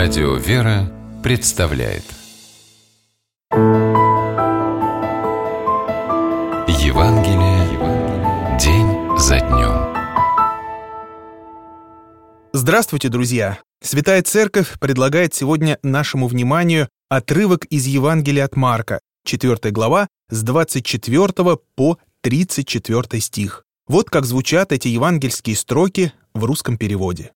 Радио «Вера» представляет Евангелие день за днем. Здравствуйте, друзья! Святая Церковь предлагает сегодня нашему вниманию отрывок из Евангелия от Марка, 4 глава, с 24 по 34 стих. Вот как звучат эти евангельские строки в русском переводе.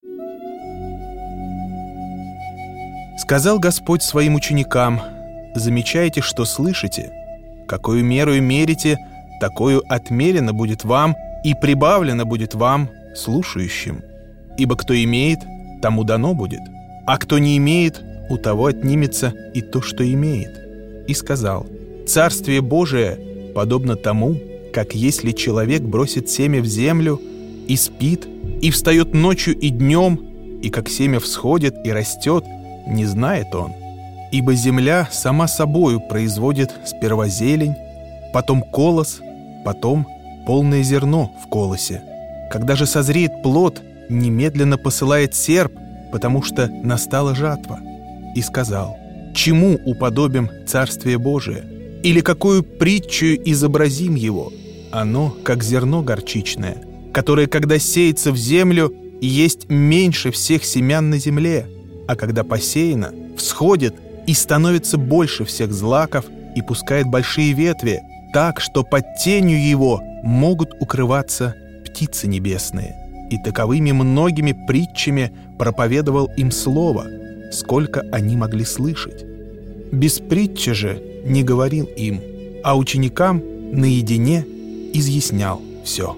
«Сказал Господь своим ученикам: замечайте, что слышите. Какую меру мерите, такую отмерено будет вам, и прибавлено будет вам, слушающим. Ибо кто имеет, тому дано будет, а кто не имеет, у того отнимется и то, что имеет. И сказал: Царствие Божие подобно тому, как если человек бросит семя в землю и спит, и встает ночью и днем, и как семя всходит и растет, не знает он. Ибо земля сама собою производит сперва зелень, потом колос, потом полное зерно в колосе. Когда же созреет плод, немедленно посылает серп, потому что настала жатва. И сказал: чему уподобим Царствие Божие? Или какую притчу изобразим его? Оно, как зерно горчичное, которое, когда сеется в землю, есть меньше всех семян на земле, а когда посеяно, всходит и становится больше всех злаков и пускает большие ветви, так, что под тенью его могут укрываться птицы небесные. И таковыми многими притчами проповедовал им слово, сколько они могли слышать. Без притчи же не говорил им, а ученикам наедине изъяснял все».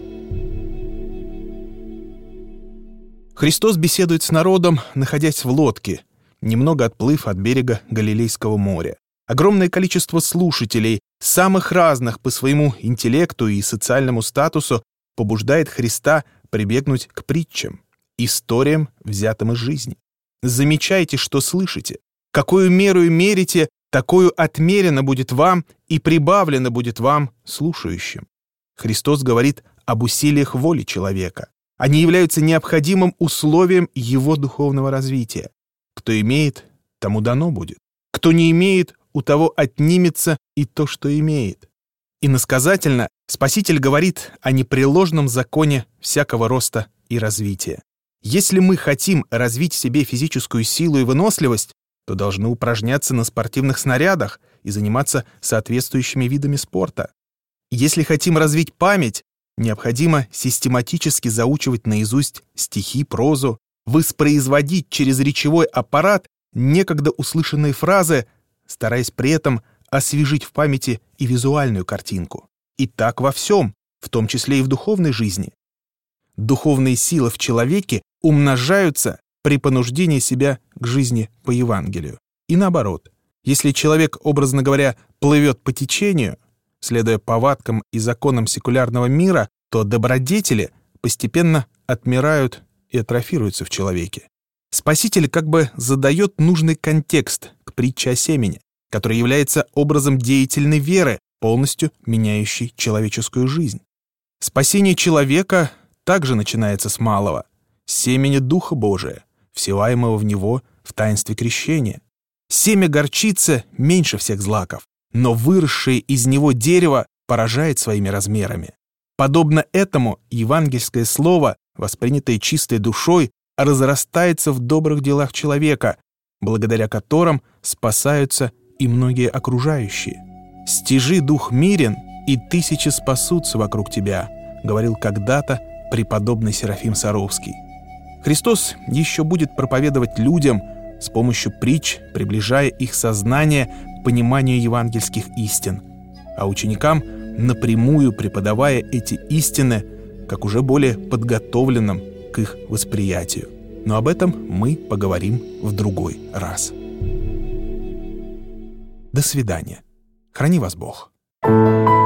Христос беседует с народом, находясь в лодке, немного отплыв от берега Галилейского моря. Огромное количество слушателей, самых разных по своему интеллекту и социальному статусу, побуждает Христа прибегнуть к притчам, историям, взятым из жизни. «Замечайте, что слышите. Какую меру мерите, такую отмерено будет вам, и прибавлено будет вам, слушающим». Христос говорит об усилиях воли человека. Они являются необходимым условием его духовного развития. Кто имеет, тому дано будет. Кто не имеет, у того отнимется и то, что имеет. Иносказательно Спаситель говорит о непреложном законе всякого роста и развития. Если мы хотим развить в себе физическую силу и выносливость, то должны упражняться на спортивных снарядах и заниматься соответствующими видами спорта. Если хотим развить память, необходимо систематически заучивать наизусть стихи, прозу, воспроизводить через речевой аппарат некогда услышанные фразы, стараясь при этом освежить в памяти и визуальную картинку. И так во всем, в том числе и в духовной жизни. Духовные силы в человеке умножаются при понуждении себя к жизни по Евангелию. И наоборот, если человек, образно говоря, плывет по течению, следуя повадкам и законам секулярного мира, то добродетели постепенно отмирают и атрофируются в человеке. Спаситель как бы задает нужный контекст к притче о семени, который является образом деятельной веры, полностью меняющей человеческую жизнь. Спасение человека также начинается с малого, с семени Духа Божия, всеваемого в него в таинстве крещения. Семя горчицы меньше всех злаков, но выросшее из него дерево поражает своими размерами. Подобно этому евангельское слово, воспринятое чистой душой, разрастается в добрых делах человека, благодаря которым спасаются и многие окружающие. «Стяжи дух мирен, и тысячи спасутся вокруг тебя», говорил когда-то преподобный Серафим Саровский. Христос еще будет проповедовать людям с помощью притч, приближая их сознание к пониманию евангельских истин, а ученикам напрямую преподавая эти истины как уже более подготовленным к их восприятию. Но об этом мы поговорим в другой раз. До свидания. Храни вас Бог.